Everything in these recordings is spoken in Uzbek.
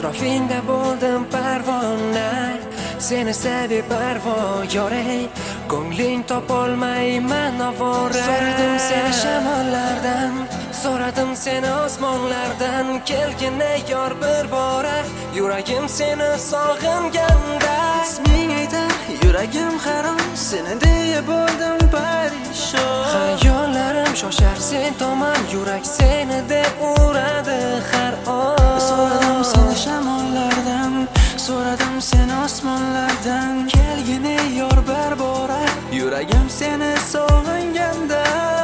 atrofingda bo'ldim parvona, seni sevib parvo yorey, ko'ngling topolmayman ovora. So'radim seni shamollardan, so'radim seni osmonlardan, kelgin ey yor bir bora, yuragim seni sog'inganda. Isming aytar yuragim harom, seni deya bo'ldim parishon. Xayollarim shoshar sen tomon, yurak seni deb uradi har on. So'radim seni shamollardan, so'radim seni osmonlardan, kelgin ey yor bir bora, yuragim seni sog'inganda.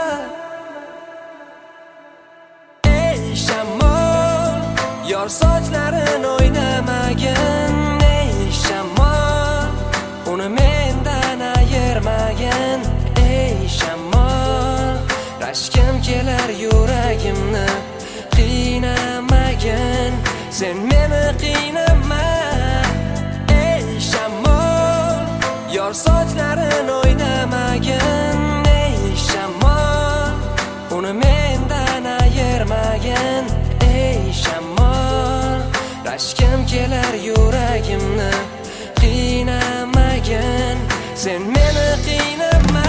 Ey shamol, yor sochlarin o'ynamagin. Ey shamol, uni mendan ayirmagin. Ey shamol, rashkim kelar yuragimni qiynamagin, sen meni qiynama. Ey shamol, yor sochlarin o'ynamagin. Ey shamol, uni mendan ayirmagin. Ey shamol, rashkim kelar yuragimni qiynamagin, sen meni qiynama.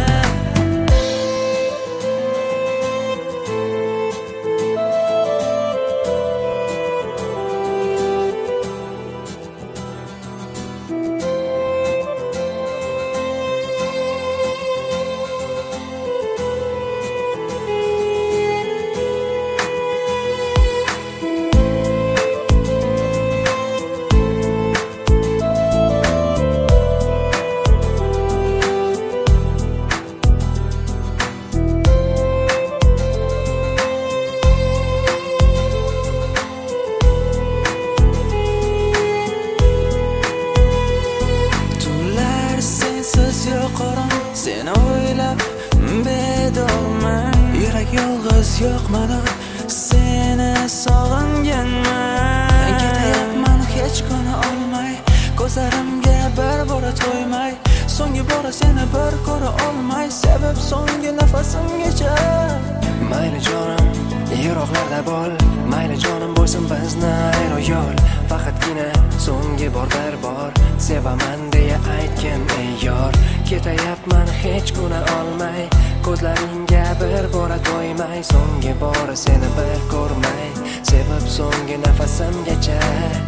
Seni o'ylab bedorman, yurak yolg'iz yo'qmadi, seni sog'inganman. Ketayapman hech kuni olmay, ko'zlarimga bir bora to'ymay, so'nggi bora seni bir ko'ra olmay, sebab so'nggi nafasimgacha. Mayli jonim, yiroqlarda bo'l, mayli jonim bo'lsin bizni ayro yo'l, faqatgina so'nggi bor bir bor sevaman deya aytgin ey yor. Ketayapman hech kuni olmay, ko'zlaringga bir bora to'ymay, so'nggi bora seni bir ko'rmay, sevib so'nggi nafasimgacha.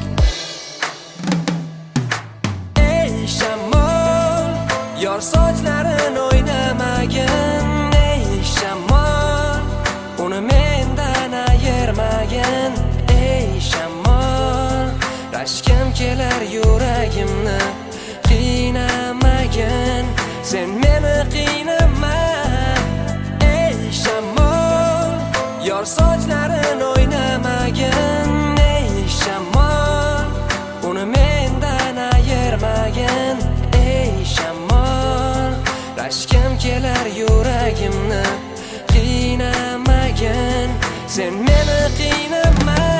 Ey shamol, yor sochlarin o'ynamagin. Ey shamol, uni mendan ayirmagin. Ey shamol, rashkim kelar yuragimni qiynamagin, sen meni qiynama. Ey shamol, yor sochlarin o'ynamagin. Ey shamol, uni mendan ayirmagin. Ey shamol, rashkim kelar yuragimni qiynamagin, sen meni qiynama.